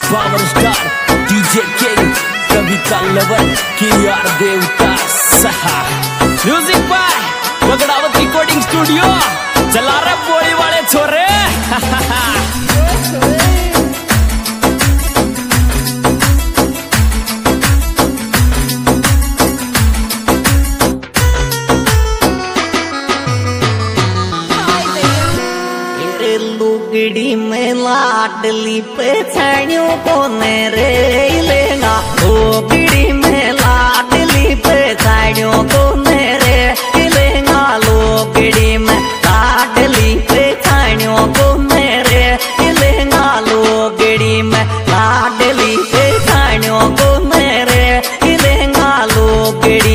Power star DJ king कभी का lover की यार देवता सहा music by Bagdawat recording studio चला रहे बोली वाले छोरे लुगड़ी में लाडली पे छानियों को मेरे लेगा लुगड़ी में लाडली पे छानियों को मेरे लेगा लुगड़ी में लाडली पे छानियों को मेरे लेगा लुगड़ी में लाडली पे छानियों को मेरे लेगा लुगड़ी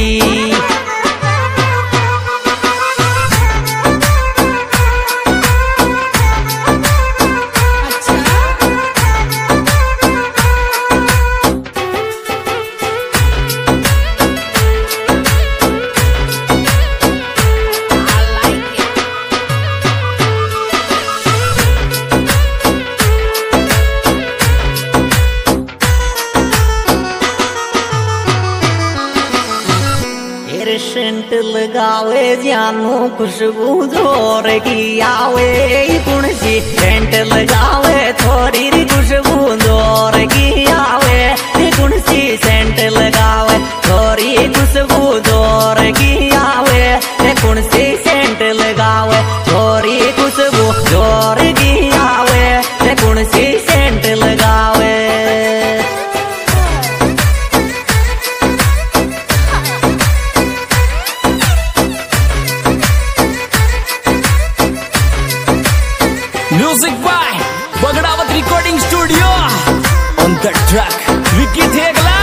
सेंट लगावे जानू खुशबू जोर की आवे कुणसी सेंट लगावे थोड़ी खुशबू जोर की आवे कुणसी सेंट लगावे थोड़ी खुशबू जोर की आवे कुणसी सेंट लगावे थोड़ी खुशबू जोर की आवे कुणसी सेंट लगावे music by Bagdawat recording studio on the track Vicky Thegla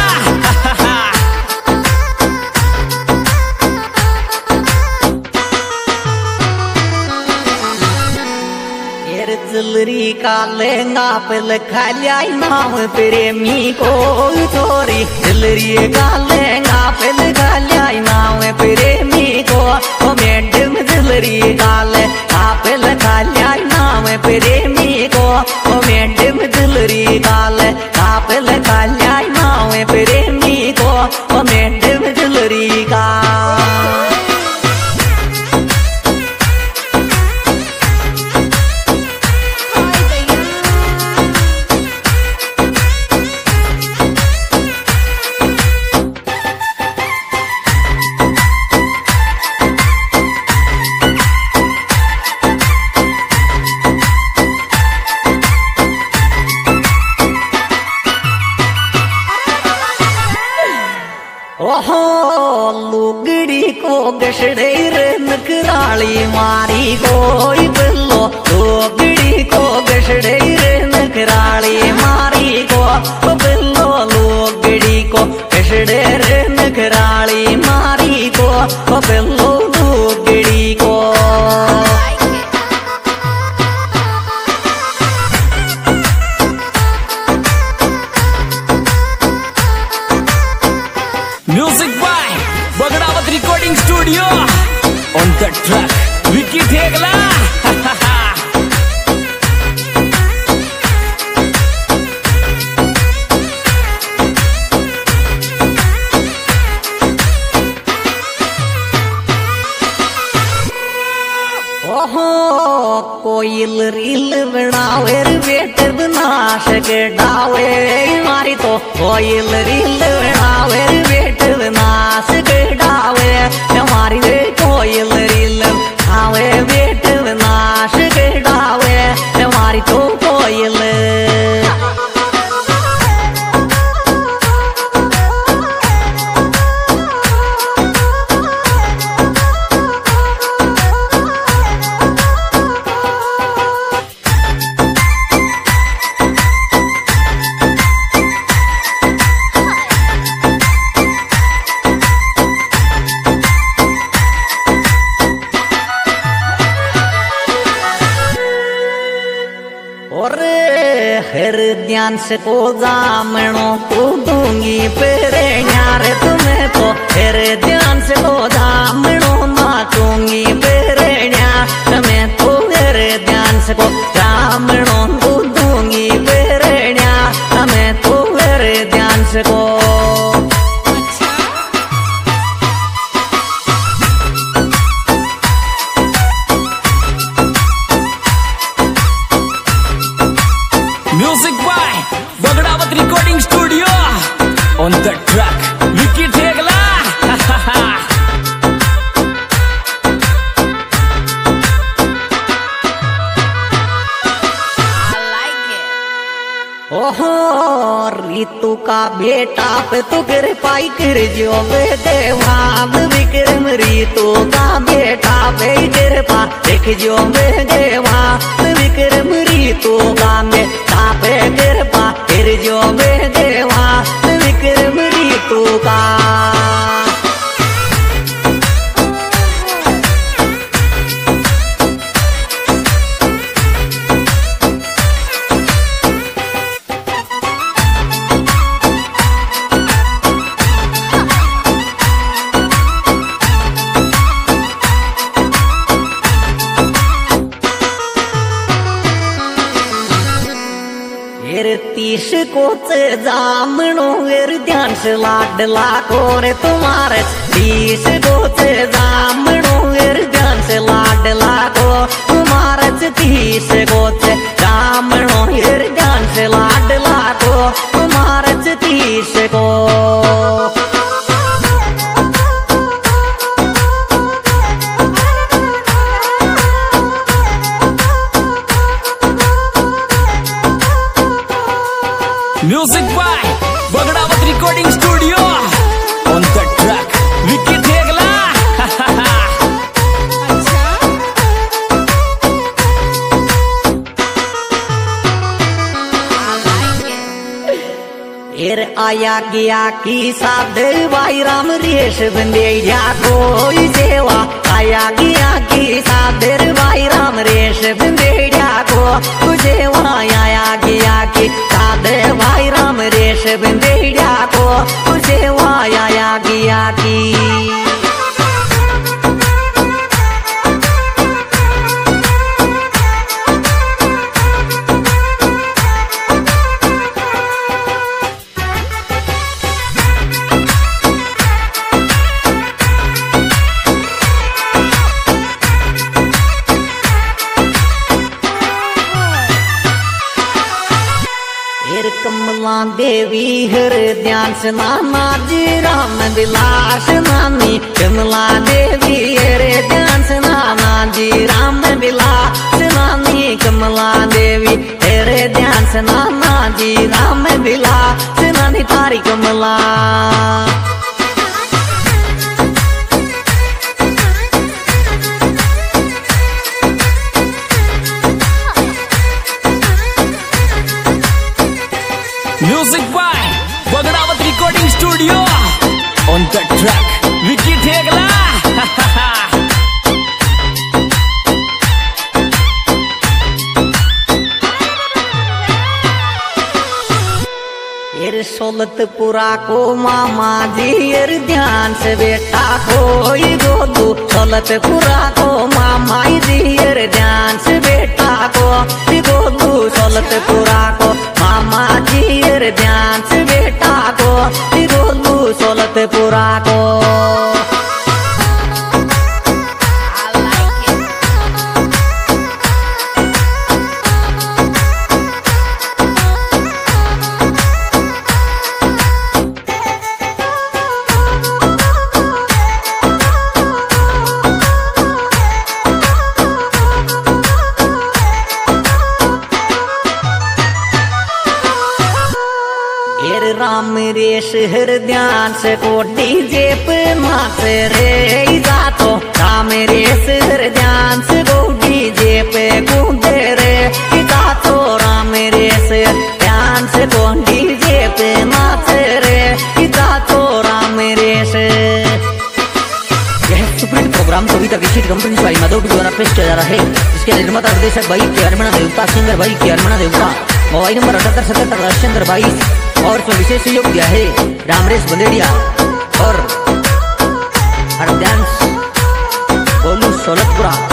जलरी का लहंगा पे लिखा नाम प्रेमी को थोड़ी जलरी का लहंगा पे लिखा नाम प्रेमी को मैडम जलरी का लहंगा पे लिखा नाम प्रेमी को मैडम जलरी का लहंगा पे लिखा नाम प्रेमी को मैडम जलरी का ओहो लुगड़ी को गसड़े नकराली मारी कोई बल्लो लुगड़ी को गसड़े नकराली मारी को बल्लो लुगड़ी को गसड़े नकराली मारी को बल्लो लुगड़ी को music by Bagdawat recording studio on the track Vicky Thegla ओहो कोयल रील बनावे बेटे बनाश के डावे मारी तो कोयल रील बनावे बेटे बनाश के डावे हमारी वे कोयल रील आवे बेटे बनाश के डावे हमारी तो कोयल हर ध्यान से को जामणो को दूंगी पेरे न्यारे तुम्हें तो हर ध्यान से को जामणो नाचूंगी पेरे न्यार मैं तो हर ध्यान से को जामणो को दूंगी पेरे न्यार मैं Music by Bagdawat Recording Studio. On the track, Vicky Thegla. ओहो रीतू का बेटा पे तू गिर पाई कर जो वे देवान विक्रम रीतू का बेटा पे गिर पा देख जो वे देवान विक्रम रीतू का बेटा पे गिर पा फिर जो वे देवान विक्रम रीतू का तीस कोच जामणो वेर ध्यान से लाडला कोरे तुम्हारे तीस कोच जामणो वेर ध्यान से लाडला को तुम्हारे तीस कोच जामणो वेर ध्यान से लाडला को तुम्हारे तीस को Music by Bagdawat Recording Studio. On the track, Vicky Thegla. एर आया गया की साधे भाई राम रेश बंदे या कोई सेवा आया गया की साधे भाई राम रेश बंदे या को सेवा आया गया की साधे भाई राम रेश बंदे या को सेवा आया गया की कमला देवी हर ध्यान से नाना जी राम विलास नामी कमला देवी हर ध्यान से नाना जी राम विलास नामी कमला देवी हर ध्यान से नाना जी राम विलास नानी तारी कमला Music by Bagdawat Recording Studio. On the track, Vicky Thegla. एर सोलतपुरा को मामा जी एर ध्यान से बेटा को गोदू सोलतपुरा को मामा जी एर ध्यान से बेटा को गोदू सोलतपुरा को मामा जी एर ध्यान से बेटा को गोदू सोलतपुरा को राम रेश हर ध्यान से को डीजे पे नाच रे जातो राम रेश हर ध्यान से को डीजे पे कूदे रे जातो राम रेश ध्यान से को डीजे पे नाच रे जातो राम रेश यह सुप्रीम प्रोग्राम कविता विशिष्ट कंपनी से माधव द्वारा पेश किया जा रहा है। इसके निर्माता निर्देशक भाई के हरमना देवता सिंगर भाई के हरमना देवता मोबाइल नंबर 7877 राजचंद्र 22 और इसमें विशेष सहयोग दिया है रामरेश बंदेड़िया और हरद्यांश बोलू सोलतपुरा।